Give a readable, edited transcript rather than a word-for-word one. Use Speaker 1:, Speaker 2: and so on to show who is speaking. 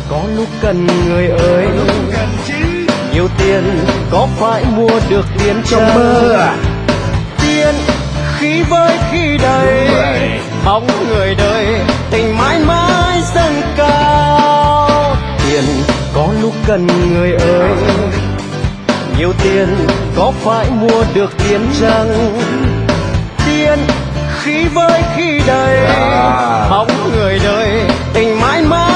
Speaker 1: có lúc cần người ơi, nhiều tiền có phải mua được tiền trong mơ à? Tiền khi vơi khi đầy, bóng người đời tình mãi mãi dâng cao. Tiền có lúc cần người ơi, nhiều tiền có phải mua được tiền chăng? Tiền khi vơi khi đầy, bóng người đời tình mãi mãi